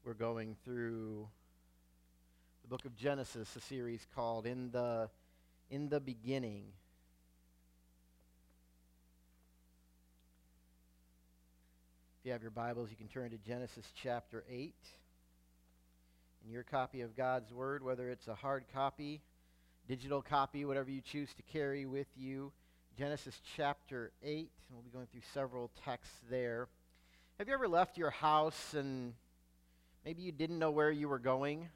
We're going through the book of Genesis, a series called In the Beginning. If you have your Bibles, you can turn to Genesis chapter 8. In your copy of God's Word, whether it's a hard copy, digital copy, whatever you choose to carry with you, Genesis chapter 8, and we'll be going through several texts there. Have you ever left your house and maybe you didn't know where you were going?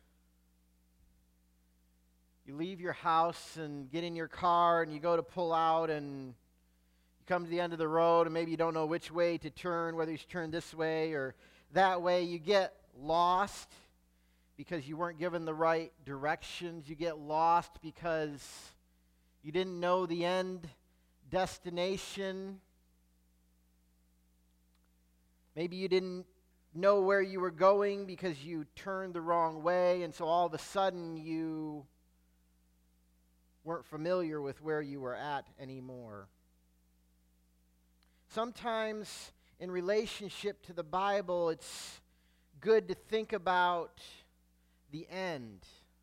You leave your house and get in your car and you go to pull out and you come to the end of the road and maybe you don't know which way to turn, whether you should turn this way or that way. You get lost because you weren't given the right directions. You get lost because you didn't know the end destination. Maybe you didn't know where you were going because you turned the wrong way, and so all of a sudden you weren't familiar with where you were at anymore. Sometimes in relationship to the Bible, it's good to think about the end.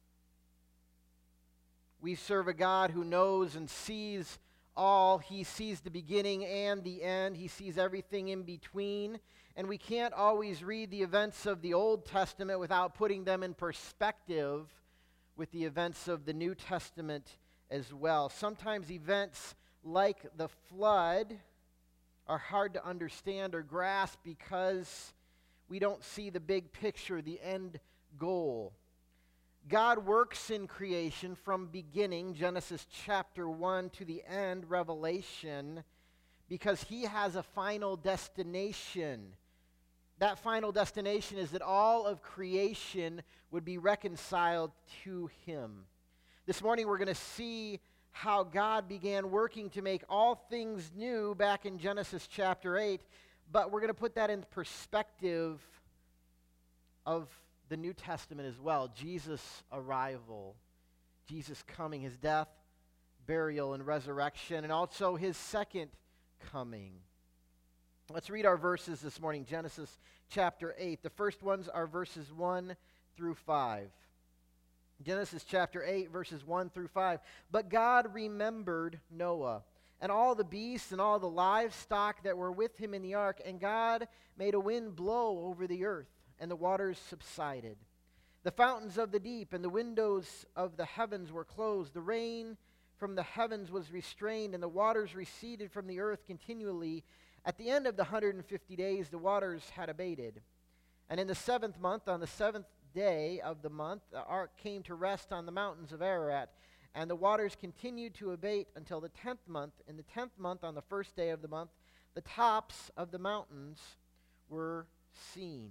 We serve a God who knows and sees all. He sees the beginning and the end. He sees everything in between. And we can't always read the events of the Old Testament without putting them in perspective with the events of the New Testament as well. Sometimes events like the flood are hard to understand or grasp because we don't see the big picture, the end goal. God works in creation from beginning, Genesis chapter 1, to the end, Revelation, because He has a final destination. That final destination is that all of creation would be reconciled to Him. This morning we're going to see how God began working to make all things new back in Genesis chapter 8, but we're going to put that in perspective of the New Testament as well. Jesus' arrival, Jesus coming, His death, burial, and resurrection, and also His second coming. Let's read our verses this morning, Genesis chapter 8. The first ones are verses 1 through 5. Genesis chapter 8, verses 1 through 5. But God remembered Noah and all the beasts and all the livestock that were with him in the ark, and God made a wind blow over the earth, and the waters subsided. The fountains of the deep and the windows of the heavens were closed. The rain from the heavens was restrained, and the waters receded from the earth continually. At the end of the 150 days, the waters had abated. And in the 7th month, on the 7th day of the month, the ark came to rest on the mountains of Ararat. And the waters continued to abate until the 10th month. In the 10th month, on the 1st day of the month, the tops of the mountains were seen.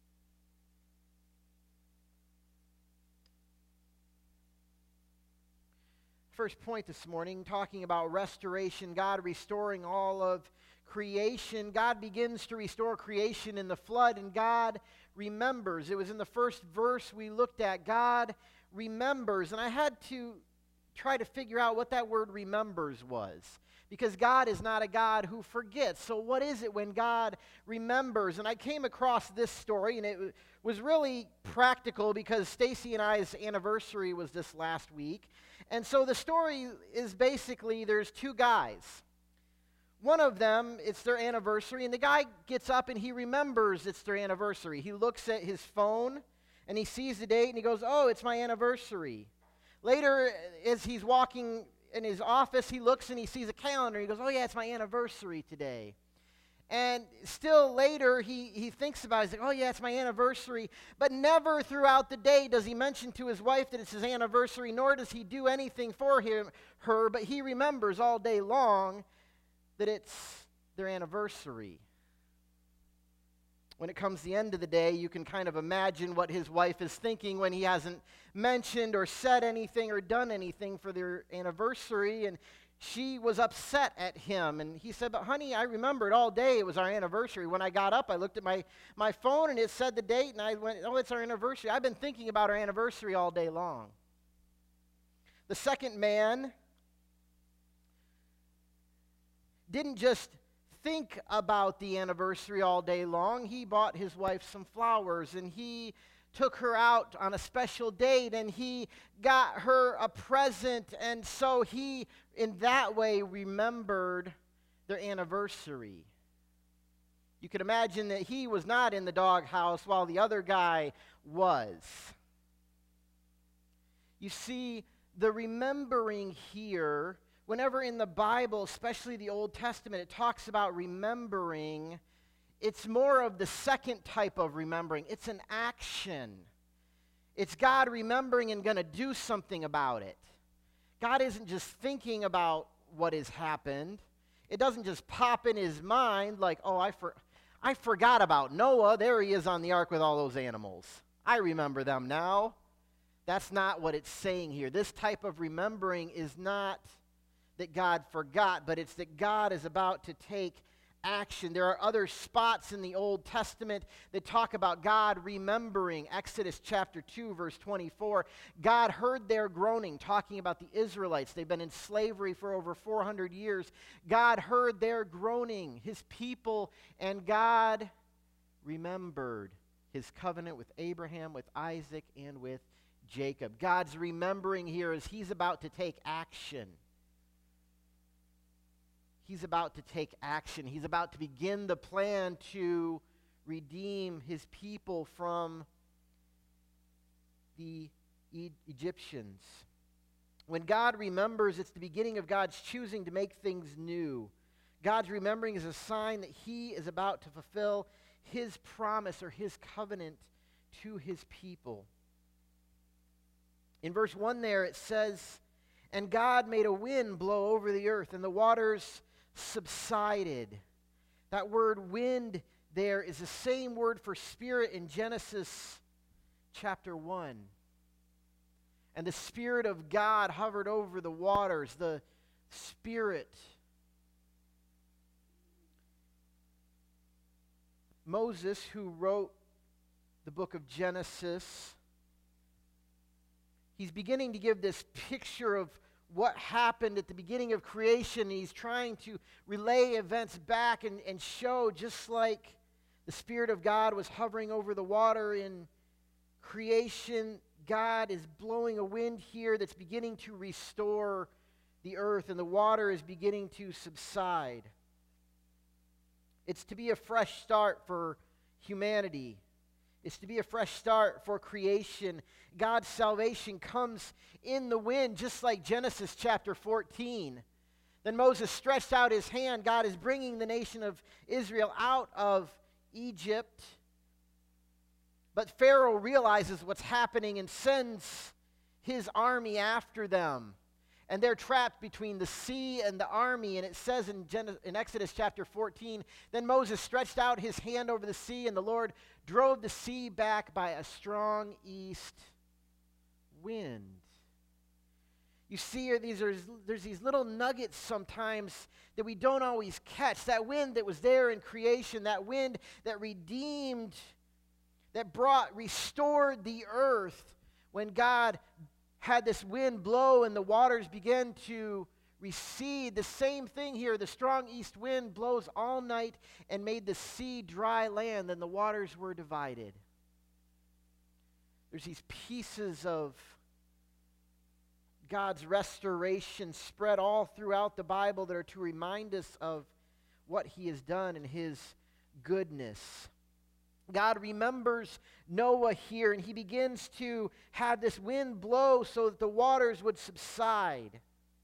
First point this morning, talking about restoration, God restoring all of creation. God begins to restore creation in the flood, and God remembers. It was in the first verse we looked at. God remembers, and I had to try to figure out what that word remembers was, because God is not a God who forgets. So what is it when God remembers? And I came across this story, and it was really practical because Stacy and I's anniversary was this last week. And so the story is basically there's two guys. One of them, it's their anniversary, and the guy gets up and he remembers it's their anniversary. He looks at his phone and he sees the date and he goes, "Oh, it's my anniversary." Later, as he's walking in his office, he looks and he sees a calendar. He goes, "Oh yeah, it's my anniversary today." And still later, he thinks about it. He's like, "Oh yeah, it's my anniversary." But never throughout the day does he mention to his wife that it's his anniversary, nor does he do anything for her, but he remembers all day long that it's their anniversary. When it comes to the end of the day, you can kind of imagine what his wife is thinking when he hasn't mentioned or said anything or done anything for their anniversary, and she was upset at him. And he said, "But honey, I remembered all day it was our anniversary. When I got up, I looked at my phone and it said the date, and I went, oh, it's our anniversary. I've been thinking about our anniversary all day long." The second man didn't just think about the anniversary all day long. He bought his wife some flowers, and he took her out on a special date, and he got her a present, and so he, in that way, remembered their anniversary. You could imagine that he was not in the doghouse while the other guy was. You see, the remembering here, whenever in the Bible, especially the Old Testament, it talks about remembering, it's more of the second type of remembering. It's an action. It's God remembering and going to do something about it. God isn't just thinking about what has happened. It doesn't just pop in his mind like, oh, I forgot about Noah. There he is on the ark with all those animals. I remember them now. That's not what it's saying here. This type of remembering is not that God forgot, but it's that God is about to take action. There are other spots in the Old Testament that talk about God remembering. Exodus chapter 2, verse 24. God heard their groaning, talking about the Israelites. They've been in slavery for over 400 years. God heard their groaning, his people, and God remembered his covenant with Abraham, with Isaac, and with Jacob. God's remembering here is he's about to take action. He's about to take action. He's about to begin the plan to redeem his people from the Egyptians. When God remembers, it's the beginning of God's choosing to make things new. God's remembering is a sign that he is about to fulfill his promise or his covenant to his people. In verse 1 there it says, "And God made a wind blow over the earth, and the waters subsided." That word wind there is the same word for spirit in Genesis chapter 1. And the Spirit of God hovered over the waters, the Spirit. Moses, who wrote the book of Genesis, he's beginning to give this picture of what happened at the beginning of creation. He's trying to relay events back and show, just like the Spirit of God was hovering over the water in creation, God is blowing a wind here that's beginning to restore the earth, and the water is beginning to subside. It's to be a fresh start for humanity. It's to be a fresh start for creation. God's salvation comes in the wind, just like Genesis chapter 14. Then Moses stretched out his hand. God is bringing the nation of Israel out of Egypt. But Pharaoh realizes what's happening and sends his army after them. And they're trapped between the sea and the army. And it says in Exodus chapter 14, "Then Moses stretched out his hand over the sea, and the Lord drove the sea back by a strong east wind." You see, there's these little nuggets sometimes that we don't always catch. That wind that was there in creation, that wind that redeemed, that restored the earth when God had this wind blow and the waters began to recede. The same thing here. The strong east wind blows all night and made the sea dry land, and the waters were divided. There's these pieces of God's restoration spread all throughout the Bible that are to remind us of what he has done and his goodness. God remembers Noah here, and he begins to have this wind blow so that the waters would subside.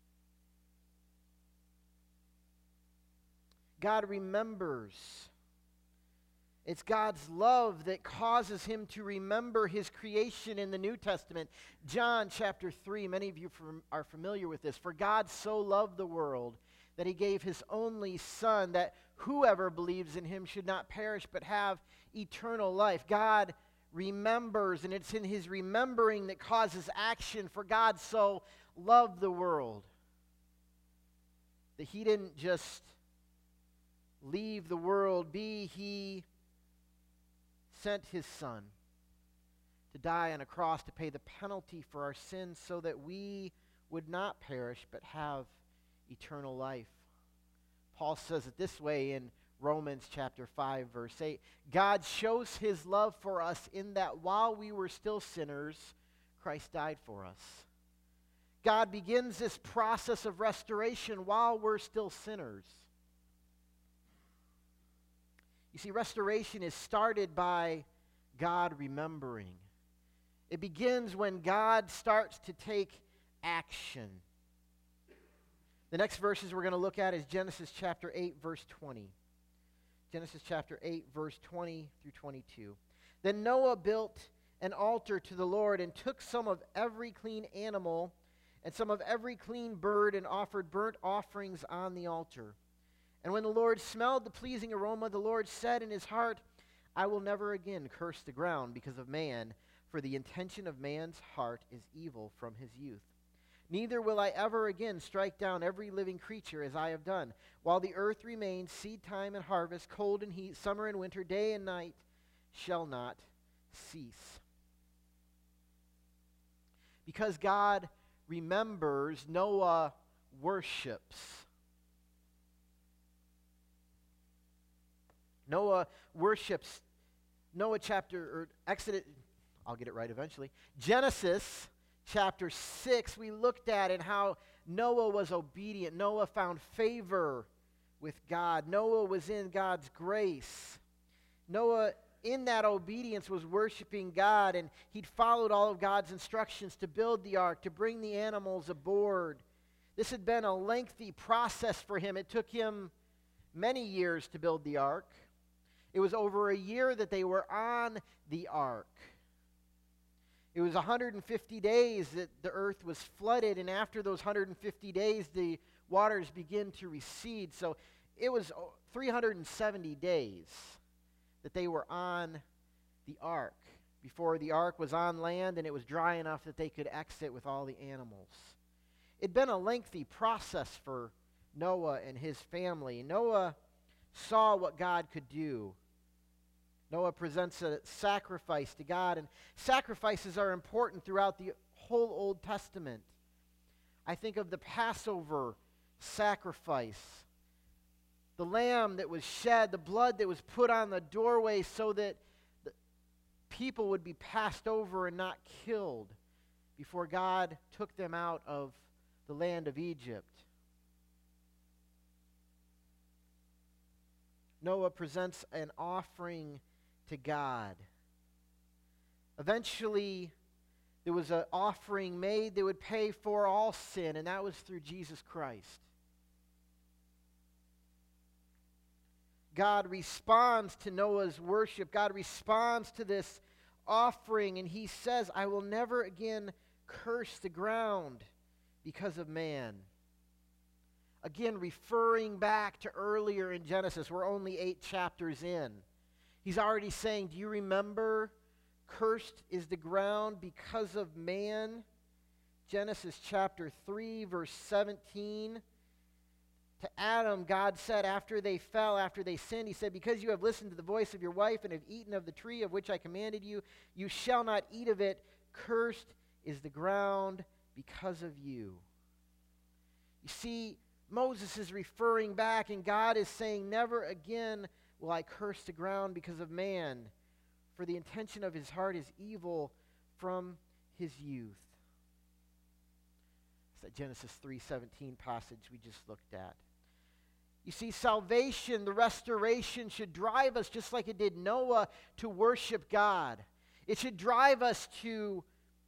God remembers. It's God's love that causes him to remember his creation in the New Testament. John chapter 3, many of you are familiar with this. "For God so loved the world that he gave his only Son, that whoever believes in him should not perish but have eternal life." God remembers, and it's in his remembering that causes action. For God so loved the world that he didn't just leave the world be. He sent his Son to die on a cross to pay the penalty for our sins so that we would not perish but have eternal life. Paul says it this way in Romans chapter 5, verse 8. God shows his love for us in that while we were still sinners, Christ died for us. God begins this process of restoration while we're still sinners. You see, restoration is started by God remembering. It begins when God starts to take action. The next verses we're going to look at is Genesis chapter 8, verse 20. Genesis chapter 8, verse 20 through 22. Then Noah built an altar to the Lord and took some of every clean animal and some of every clean bird and offered burnt offerings on the altar. And when the Lord smelled the pleasing aroma, the Lord said in his heart, I will never again curse the ground because of man, for the intention of man's heart is evil from his youth. Neither will I ever again strike down every living creature as I have done. While the earth remains, seed time and harvest, cold and heat, summer and winter, day and night shall not cease. Because God remembers, Noah worships. Noah worships. Noah Exodus, I'll get it right eventually. Genesis chapter 6, we looked at and how Noah was obedient. Noah found favor with God. Noah was in God's grace. Noah, in that obedience, was worshiping God, and he'd followed all of God's instructions to build the ark, to bring the animals aboard. This had been a lengthy process for him. It took him many years to build the ark. It was over a year that they were on the ark. It was 150 days that the earth was flooded, and after those 150 days, the waters begin to recede. So it was 370 days that they were on the ark before the ark was on land and it was dry enough that they could exit with all the animals. It'd been a lengthy process for Noah and his family. Noah saw what God could do. Noah presents a sacrifice to God, and sacrifices are important throughout the whole Old Testament. I think of the Passover sacrifice, the lamb that was shed, the blood that was put on the doorway so that the people would be passed over and not killed before God took them out of the land of Egypt. Noah presents an offering to God. Eventually, there was an offering made that would pay for all sin, and that was through Jesus Christ. God responds to Noah's worship. God responds to this offering, and he says, I will never again curse the ground because of man. Again, referring back to earlier in Genesis, we're only 8 chapters in. He's already saying, do you remember? Cursed is the ground because of man. Genesis chapter 3, verse 17. To Adam, God said after they fell, after they sinned, he said, because you have listened to the voice of your wife and have eaten of the tree of which I commanded you, you shall not eat of it. Cursed is the ground because of you. You see, Moses is referring back, and God is saying, never again will I curse the ground because of man, for the intention of his heart is evil from his youth. It's that Genesis 3:17 passage we just looked at. You see, salvation, the restoration, should drive us, just like it did Noah, to worship God. It should drive us to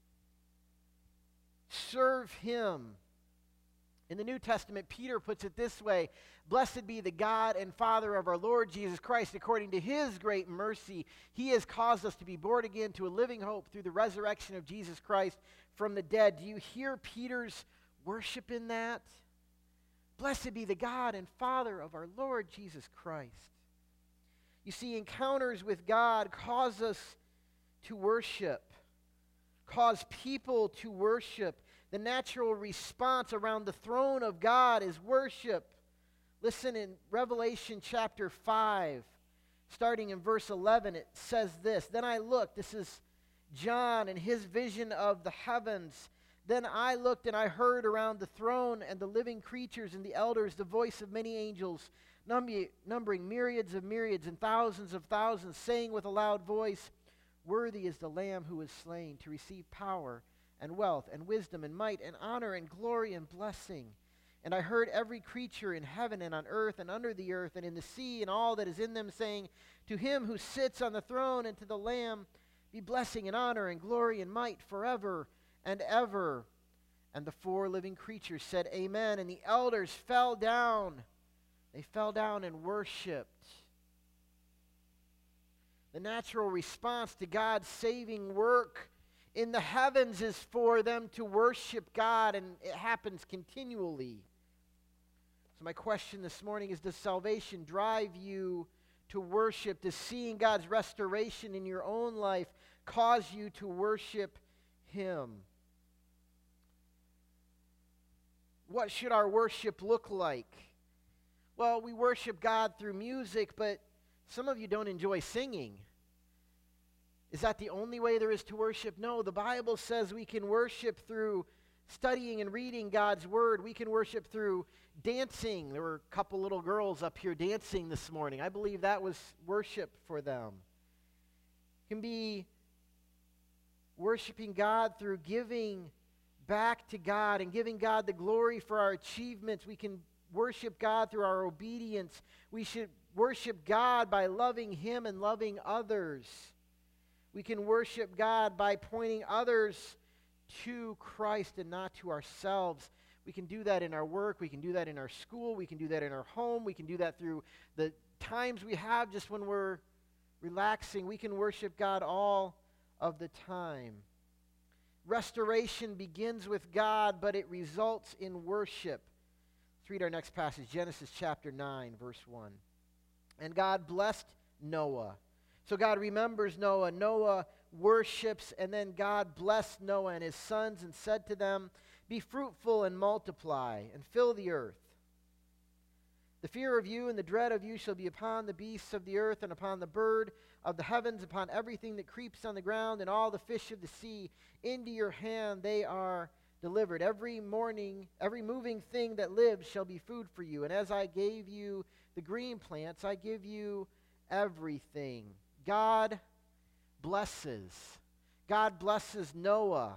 serve him. In the New Testament, Peter puts it this way, blessed be the God and Father of our Lord Jesus Christ. According to his great mercy, he has caused us to be born again to a living hope through the resurrection of Jesus Christ from the dead. Do you hear Peter's worship in that? Blessed be the God and Father of our Lord Jesus Christ. You see, encounters with God cause us to worship, cause people to worship. The natural response around the throne of God is worship. Listen, in Revelation chapter 5, starting in verse 11, it says this, Then I looked, this is John and his vision of the heavens, Then I looked and I heard around the throne and the living creatures and the elders the voice of many angels, numbering myriads of myriads and thousands of thousands, saying with a loud voice, "Worthy is the Lamb who was slain to receive power and wealth and wisdom and might and honor and glory and blessing." And I heard every creature in heaven and on earth and under the earth and in the sea and all that is in them saying, "To him who sits on the throne and to the Lamb be blessing and honor and glory and might forever and ever." And the four living creatures said, "Amen." And the elders fell down. They fell down and worshiped. The natural response to God's saving work in the heavens is for them to worship God, and it happens continually. So my question this morning is, does salvation drive you to worship? Does seeing God's restoration in your own life cause you to worship Him? What should our worship look like? Well, we worship God through music, but some of you don't enjoy singing. Is that the only way there is to worship? No, the Bible says we can worship through studying and reading God's Word. We can worship through dancing. There were a couple little girls up here dancing this morning. I believe that was worship for them. It can be worshiping God through giving back to God and giving God the glory for our achievements. We can worship God through our obedience. We should worship God by loving Him and loving others. We can worship God by pointing others to Christ and not to ourselves. We can do that in our work. We can do that in our school. We can do that in our home. We can do that through the times we have just when we're relaxing. We can worship God all of the time. Restoration begins with God, but it results in worship. Let's read our next passage, Genesis chapter 9, verse 1. And God blessed Noah. So God remembers Noah. Noah worships, and then God blessed Noah and his sons and said to them, "Be fruitful and multiply and fill the earth. The fear of you and the dread of you shall be upon the beasts of the earth and upon the bird of the heavens, upon everything that creeps on the ground and all the fish of the sea. Into your hand they are delivered. Every moving thing that lives shall be food for you. And as I gave you the green plants, I give you everything." God blesses. God blesses Noah.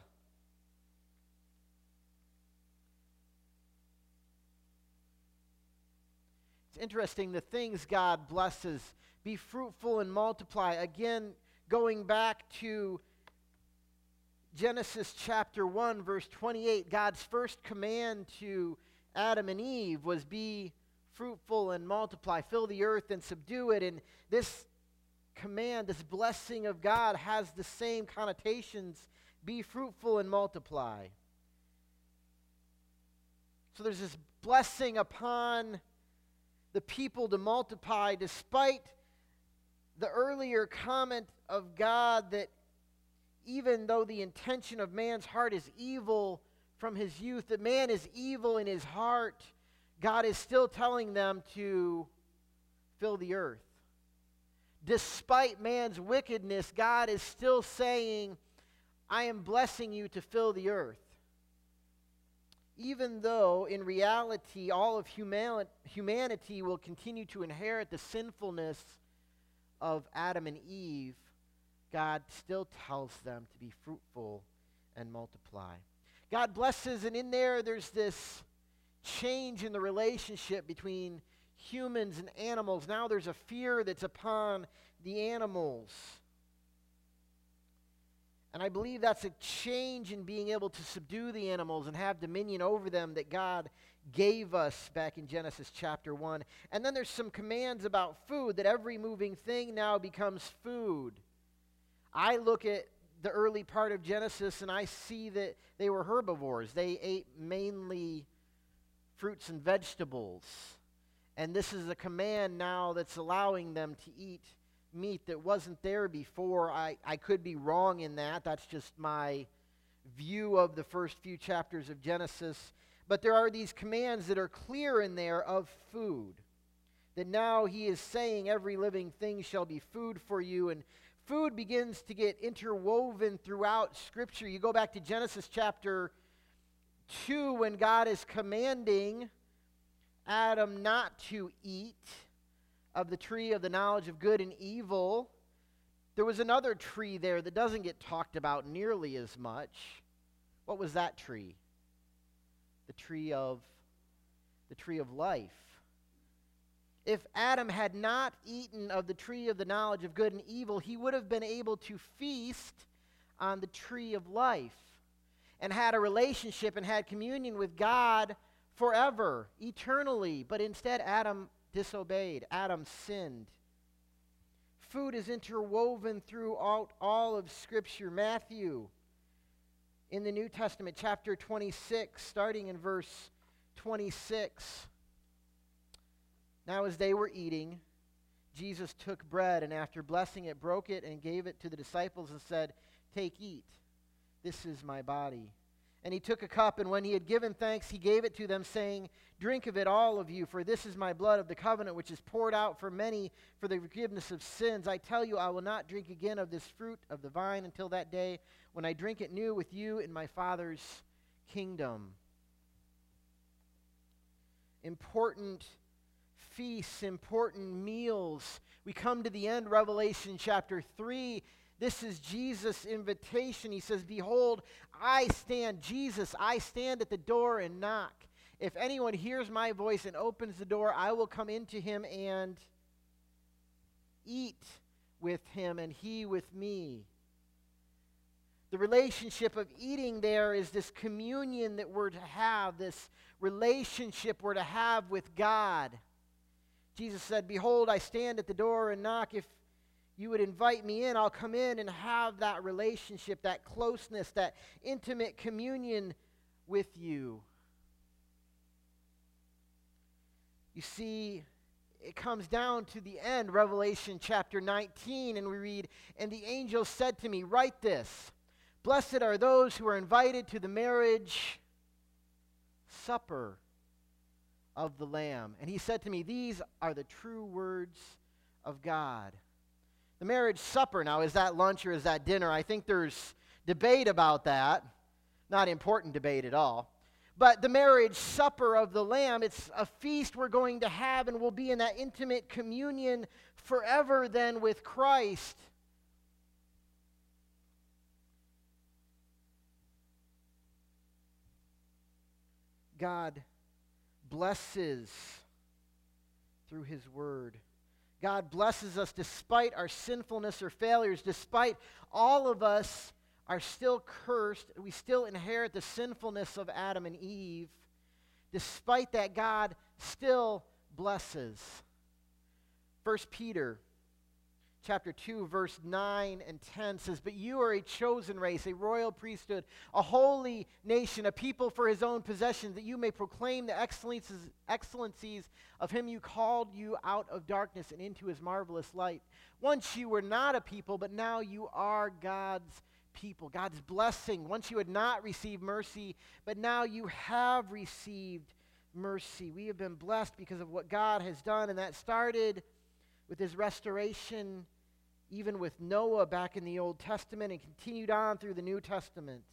It's interesting, the things God blesses. Be fruitful and multiply. Again, going back to Genesis chapter 1, verse 28, God's first command to Adam and Eve was be fruitful and multiply, fill the earth and subdue it. And this command, this blessing of God has the same connotations, be fruitful and multiply. So there's this blessing upon the people to multiply, despite the earlier comment of God that even though the intention of man's heart is evil from his youth, that man is evil in his heart, God is still telling them to fill the earth. Despite man's wickedness, God is still saying, "I am blessing you to fill the earth." Even though, in reality, all of humanity will continue to inherit the sinfulness of Adam and Eve, God still tells them to be fruitful and multiply. God blesses, and in there's this change in the relationship between humans and animals. Now there's a fear that's upon the animals. And I believe that's a change in being able to subdue the animals and have dominion over them that God gave us back in Genesis chapter 1. And then there's some commands about food, that every moving thing now becomes food. I look at the early part of Genesis and I see that they were herbivores. They ate mainly fruits and vegetables. And this is a command now that's allowing them to eat meat that wasn't there before. I could be wrong in that. That's just my view of the first few chapters of Genesis. But there are these commands that are clear in there of food. That now he is saying every living thing shall be food for you. And food begins to get interwoven throughout Scripture. You go back to Genesis chapter 2, when God is commanding Adam not to eat of the tree of the knowledge of good and evil, there was another tree there that doesn't get talked about nearly as much. What was that tree? The tree of life. If Adam had not eaten of the tree of the knowledge of good and evil, he would have been able to feast on the tree of life and had a relationship and had communion with God forever, eternally. But instead, Adam disobeyed. Adam sinned. Food is interwoven throughout all of Scripture. Matthew, in the New Testament, chapter 26, starting in verse 26. Now as they were eating, Jesus took bread, and after blessing it, broke it and gave it to the disciples and said, "Take, eat. This is my body." And he took a cup, and when he had given thanks, he gave it to them, saying, "Drink of it, all of you, for this is my blood of the covenant, which is poured out for many for the forgiveness of sins. I tell you, I will not drink again of this fruit of the vine until that day when I drink it new with you in my Father's kingdom." Important feasts, important meals. We come to the end, Revelation chapter 3. This is Jesus' invitation. He says, "Behold, I stand," Jesus, "I stand at the door and knock. If anyone hears my voice and opens the door, I will come into him and eat with him and he with me." The relationship of eating there is this communion that we're to have, this relationship we're to have with God. Jesus said, "Behold, I stand at the door and knock. If you would invite me in, I'll come in and have that relationship, that closeness, that intimate communion with you." You see, it comes down to the end, Revelation chapter 19, and we read, "And the angel said to me, write this, blessed are those who are invited to the marriage supper of the Lamb." And he said to me, "These are the true words of God." The marriage supper, now, is that lunch or is that dinner? I think there's debate about that. Not important debate at all. But the marriage supper of the Lamb, it's a feast we're going to have, and we'll be in that intimate communion forever then with Christ. God blesses through his word. God blesses us despite our sinfulness or failures, despite all of us are still cursed. We still inherit the sinfulness of Adam and Eve. Despite that, God still blesses. 1 Peter chapter 2, verse 9 and 10 says, "But you are a chosen race, a royal priesthood, a holy nation, a people for his own possession, that you may proclaim the excellencies of him who called you out of darkness and into his marvelous light. Once you were not a people, but now you are God's people." God's blessing. Once you had not received mercy, but now you have received mercy. We have been blessed because of what God has done, and that started with his restoration, even with Noah back in the Old Testament, and continued on through the New Testament.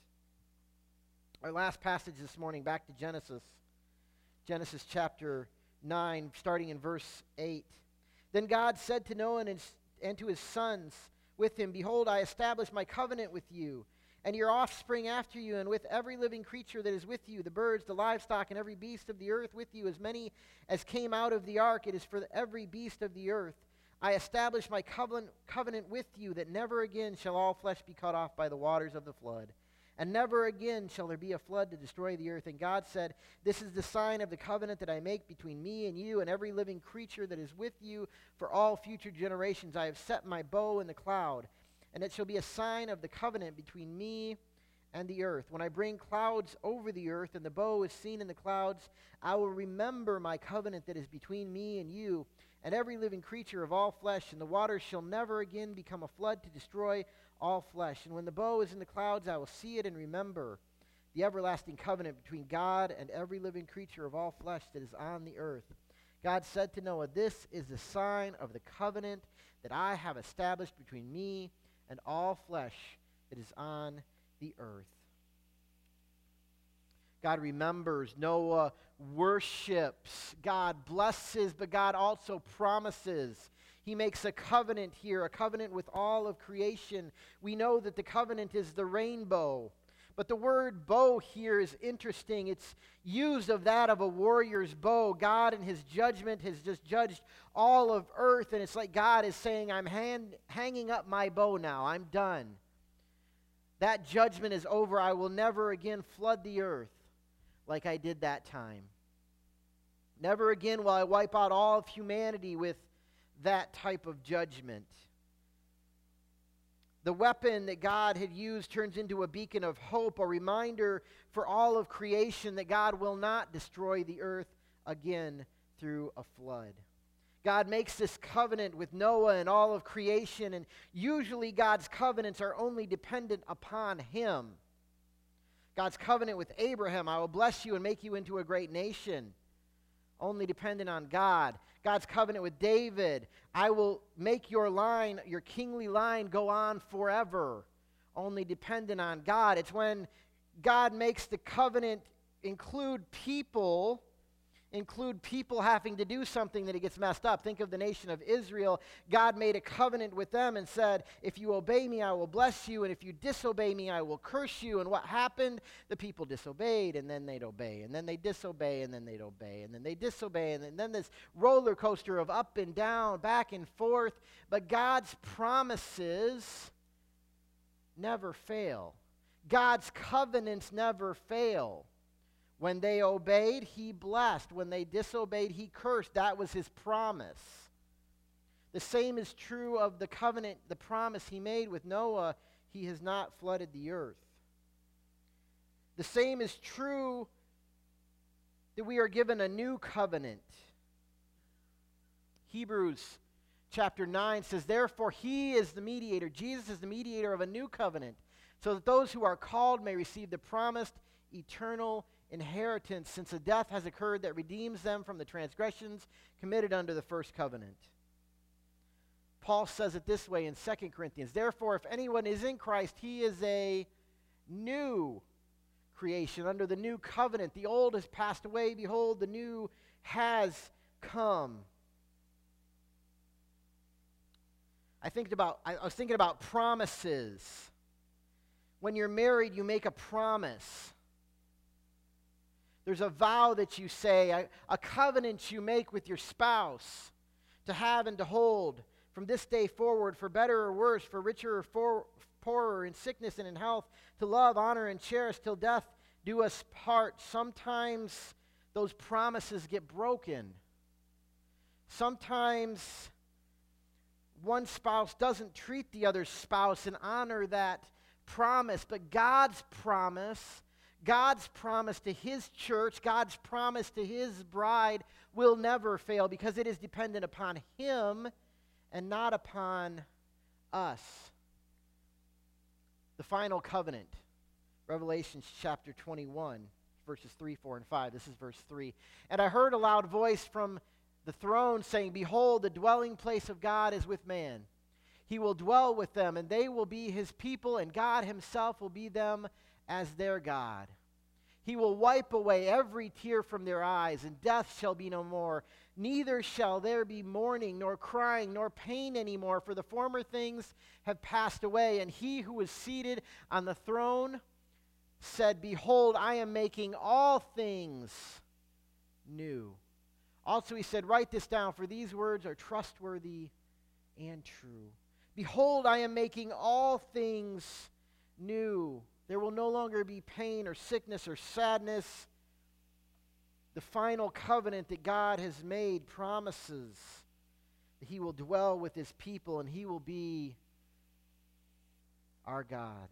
Our last passage this morning, back to Genesis. Genesis chapter 9, starting in verse 8. "Then God said to Noah and to his sons with him, Behold, I establish my covenant with you, and your offspring after you, and with every living creature that is with you, the birds, the livestock, and every beast of the earth with you, as many as came out of the ark. It is for every beast of the earth. I establish my covenant with you, that never again shall all flesh be cut off by the waters of the flood. And never again shall there be a flood to destroy the earth. And God said, This is the sign of the covenant that I make between me and you and every living creature that is with you for all future generations. I have set my bow in the cloud, and it shall be a sign of the covenant between me and the earth. When I bring clouds over the earth, and the bow is seen in the clouds, I will remember my covenant that is between me and you and every living creature of all flesh, and the waters shall never again become a flood to destroy all flesh. And when the bow is in the clouds, I will see it and remember the everlasting covenant between God and every living creature of all flesh that is on the earth. God said to Noah, This is the sign of the covenant that I have established between me and all flesh that is on the earth." God remembers. Noah worships. God blesses, but God also promises. He makes a covenant here, a covenant with all of creation. We know that the covenant is the rainbow. But the word bow here is interesting. It's used of that of a warrior's bow. God in his judgment has just judged all of earth, and it's like God is saying, I'm hanging up my bow now. I'm done. That judgment is over. I will never again flood the earth like I did that time. Never again will I wipe out all of humanity with that type of judgment. The weapon that God had used turns into a beacon of hope, a reminder for all of creation that God will not destroy the earth again through a flood. God makes this covenant with Noah and all of creation, and usually God's covenants are only dependent upon him. God's covenant with Abraham, I will bless you and make you into a great nation, only dependent on God. God's covenant with David, I will make your line, your kingly line, go on forever, only dependent on God. It's when God makes the covenant include people having to do something that it gets messed up. Think of the nation of Israel. God made a covenant with them and said, if you obey me, I will bless you, and if you disobey me, I will curse you. And what happened? The people disobeyed, and then they'd obey, and then they disobey, and then they'd obey, and then they disobey, and then this roller coaster of up and down, back and forth. But God's promises never fail. God's covenants never fail. When they obeyed, he blessed. When they disobeyed, he cursed. That was his promise. The same is true of the covenant, the promise he made with Noah. He has not flooded the earth. The same is true that we are given a new covenant. Hebrews chapter 9 says, therefore he is the mediator. Jesus is the mediator of a new covenant, so that those who are called may receive the promised eternal inheritance, since a death has occurred that redeems them from the transgressions committed under the first covenant. Paul says it this way in 2 Corinthians, therefore, if anyone is in Christ, he is a new creation under the new covenant. The old has passed away. Behold, the new has come. I was thinking about promises. When you're married, you make a promise. There's a vow that you say, a covenant you make with your spouse to have and to hold from this day forward, for better or worse, for richer or poorer, in sickness and in health, to love, honor, and cherish till death do us part. Sometimes those promises get broken. Sometimes one spouse doesn't treat the other spouse and honor that promise, but God's promise to his church, God's promise to his bride will never fail, because it is dependent upon him and not upon us. The final covenant, Revelation chapter 21, verses 3, 4, and 5. This is verse 3. And I heard a loud voice from the throne saying, behold, the dwelling place of God is with man. He will dwell with them, and they will be his people, and God himself will be them as their God. He will wipe away every tear from their eyes, and death shall be no more. Neither shall there be mourning, nor crying, nor pain anymore, for the former things have passed away. And he who was seated on the throne said, behold, I am making all things new. Also he said, write this down, for these words are trustworthy and true. Behold, I am making all things new. There will no longer be pain or sickness or sadness. The final covenant that God has made promises that he will dwell with his people and he will be our God.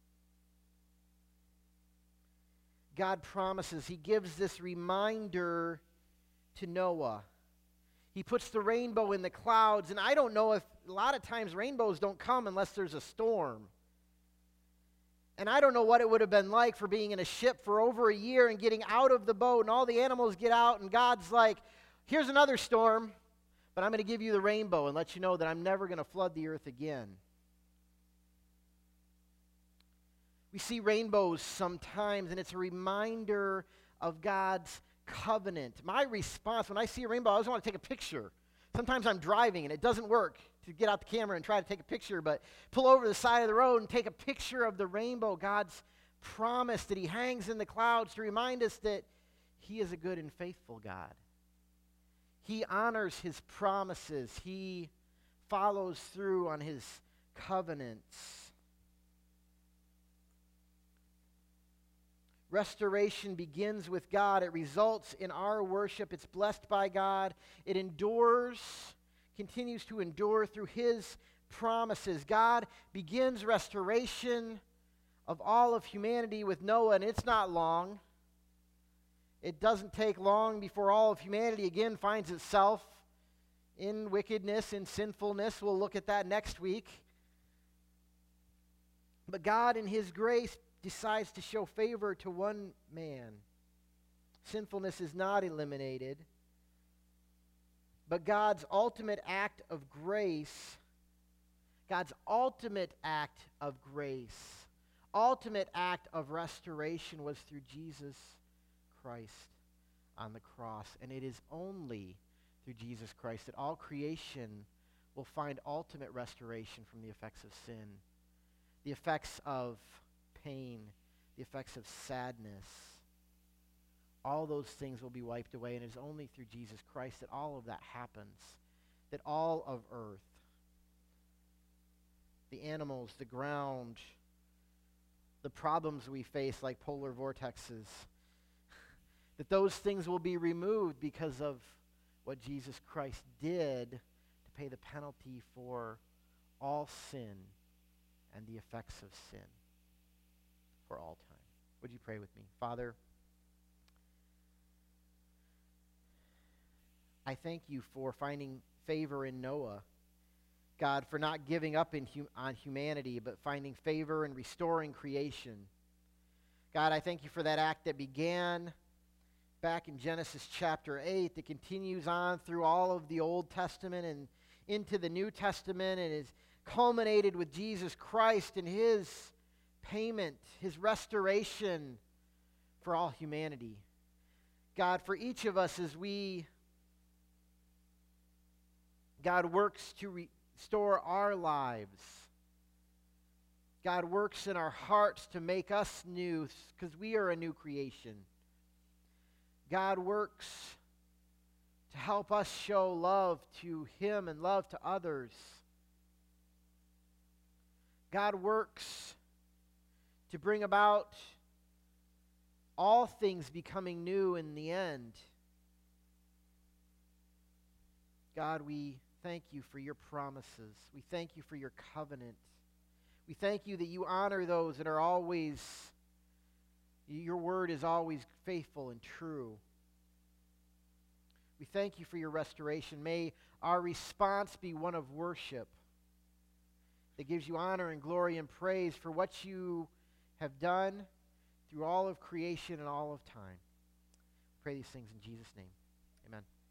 God promises, he gives this reminder to Noah. He puts the rainbow in the clouds, and I don't know if a lot of times rainbows don't come unless there's a storm. And I don't know what it would have been like for being in a ship for over a year and getting out of the boat, and all the animals get out, and God's like, here's another storm, but I'm going to give you the rainbow and let you know that I'm never going to flood the earth again. We see rainbows sometimes, and it's a reminder of God's covenant. My response when I see a rainbow, I always want to take a picture. Sometimes I'm driving, and it doesn't work to get out the camera and try to take a picture, but pull over the side of the road and take a picture of the rainbow, God's promise that he hangs in the clouds to remind us that he is a good and faithful God. He honors his promises. He follows through on his covenants. Restoration begins with God. It results in our worship. It's blessed by God. It endures, continues to endure through his promises. God begins restoration of all of humanity with Noah, and it's not long. It doesn't take long before all of humanity again finds itself in wickedness, in sinfulness. We'll look at that next week. But God, in his grace, decides to show favor to one man. Sinfulness is not eliminated. But God's ultimate act of grace, ultimate act of restoration was through Jesus Christ on the cross. And it is only through Jesus Christ that all creation will find ultimate restoration from the effects of sin, the effects of pain, the effects of sadness. All those things will be wiped away, and it is only through Jesus Christ that all of that happens, that all of earth, the animals, the ground, the problems we face like polar vortexes, that those things will be removed because of what Jesus Christ did to pay the penalty for all sin and the effects of sin for all time. Would you pray with me? Father, I thank you for finding favor in Noah. God, for not giving up on humanity, but finding favor and restoring creation. God, I thank you for that act that began back in Genesis chapter 8, that continues on through all of the Old Testament and into the New Testament, and is culminated with Jesus Christ and his payment, his restoration for all humanity. God, for each of us as God works to restore our lives. God works in our hearts to make us new because we are a new creation. God works to help us show love to him and love to others. God works to bring about all things becoming new in the end. God, we thank you for your promises. We thank you for your covenant. We thank you that you honor those that are always, your word is always faithful and true. We thank you for your restoration. May our response be one of worship that gives you honor and glory and praise for what you have done through all of creation and all of time. We pray these things in Jesus' name. Amen.